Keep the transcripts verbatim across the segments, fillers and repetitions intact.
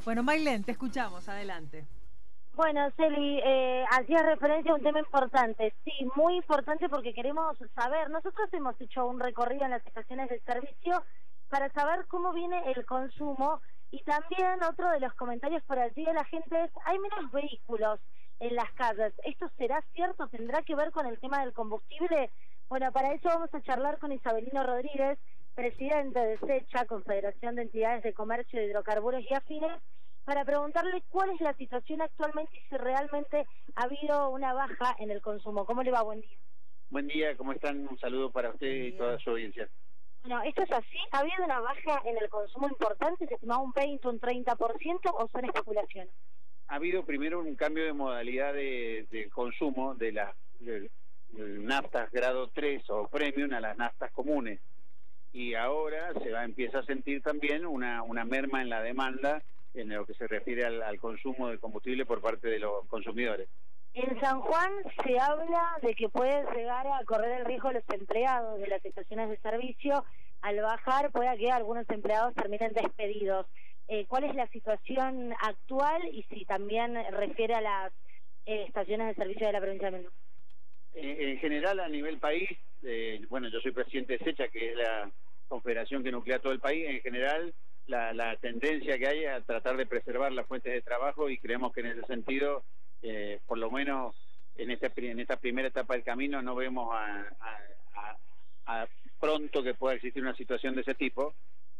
Bueno, Mailén, te escuchamos, adelante. Bueno, Celi, eh, hacías referencia a un tema importante. Sí, muy importante porque queremos saber. Nosotros hemos hecho un recorrido en las estaciones de servicio para saber cómo viene el consumo y también otro de los comentarios por allí de la gente es, hay menos vehículos en las calles. ¿Esto será cierto? ¿Tendrá que ver con el tema del combustible? Bueno, para eso vamos a charlar con Isabelino Rodríguez, presidente de SECHA, Confederación de Entidades de Comercio de Hidrocarburos y Afines, para preguntarle cuál es la situación actualmente y si realmente ha habido una baja en el consumo. ¿Cómo le va? Buen día. Buen día, ¿cómo están? Un saludo para usted y toda su audiencia. Bueno, ¿esto es así? ¿Ha habido una baja en el consumo importante? ¿Se estimaba un veinte, un treinta por ciento o son especulaciones? Ha habido primero un cambio de modalidad de, de consumo de las de, de naftas grado tres o premium a las naftas comunes. Y ahora se va empieza a sentir también una, una merma en la demanda en lo que se refiere al, al consumo de combustible por parte de los consumidores. En San Juan se habla de que puede llegar a correr el riesgo los empleados de las estaciones de servicio. Al bajar puede que algunos empleados terminen despedidos. Eh, ¿Cuál es la situación actual y si también refiere a las eh, estaciones de servicio de la provincia de Mendoza? En, en general, a nivel país, eh, bueno, yo soy presidente de SECHA, que es la confederación que nuclea todo el país. En general, la, la tendencia que hay a tratar de preservar las fuentes de trabajo y creemos que en ese sentido, eh, por lo menos en esta, en esta primera etapa del camino, no vemos a, a, a, a pronto que pueda existir una situación de ese tipo,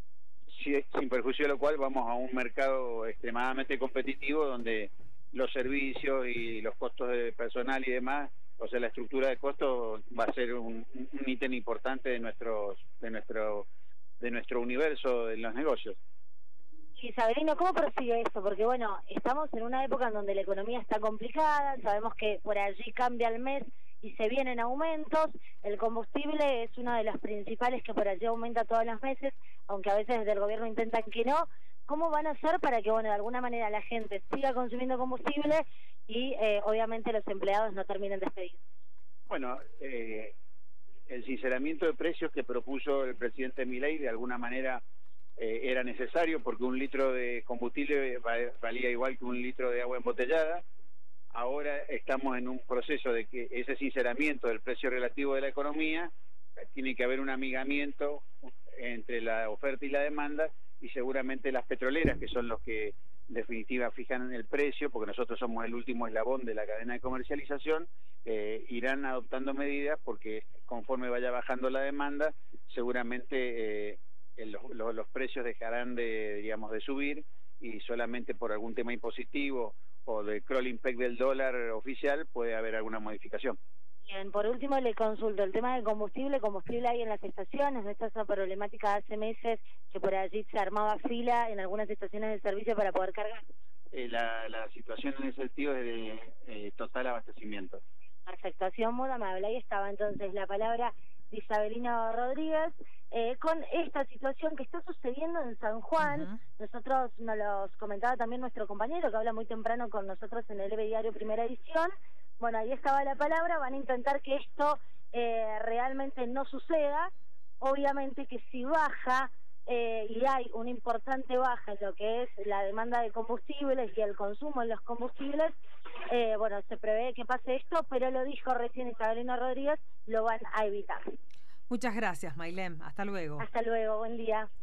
si, sin perjuicio de lo cual vamos a un mercado extremadamente competitivo donde los servicios y los costos de personal y demás, o sea, la estructura de costos va a ser un, un ítem importante de nuestros de nuestro de nuestro universo en los negocios. Isabelino, ¿cómo persigue esto? Porque bueno, estamos en una época en donde la economía está complicada, sabemos que por allí cambia el mes y se vienen aumentos, el combustible es uno de los principales que por allí aumenta todos los meses, aunque a veces desde el gobierno intentan que no. ¿Cómo van a hacer para que, bueno, de alguna manera la gente siga consumiendo combustible y eh, obviamente los empleados no terminen despedidos? Bueno, eh, el sinceramiento de precios que propuso el presidente Milei de alguna manera eh, era necesario porque un litro de combustible valía igual que un litro de agua embotellada. Ahora estamos en un proceso de que ese sinceramiento del precio relativo de la economía, tiene que haber un amigamiento entre la oferta y la demanda, y seguramente las petroleras, que son los que en definitiva fijan el precio, porque nosotros somos el último eslabón de la cadena de comercialización, eh, irán adoptando medidas porque conforme vaya bajando la demanda, seguramente eh, los, los, los precios dejarán de, digamos, de subir, y solamente por algún tema impositivo o de crawling peg del dólar oficial puede haber alguna modificación. Bien, por último le consulto el tema del combustible. Combustible hay en las estaciones, esta es una problemática hace meses que por allí se armaba fila en algunas estaciones de servicio para poder cargar. Eh, la, la situación en ese sentido es de eh, total abastecimiento. Perfecto, ha sido muy amable. Ahí estaba entonces la palabra de Isabelino Rodríguez eh, con esta situación que está sucediendo en San Juan. Uh-huh. Nosotros nos los comentaba también nuestro compañero que habla muy temprano con nosotros en el E B Diario Primera Edición. Bueno, ahí estaba la palabra, van a intentar que esto eh, realmente no suceda. Obviamente que si baja eh, y hay una importante baja en lo que es la demanda de combustibles y el consumo en los combustibles, eh, bueno, se prevé que pase esto, pero lo dijo recién Isabelino Rodríguez, lo van a evitar. Muchas gracias, Mailén. Hasta luego. Hasta luego, buen día.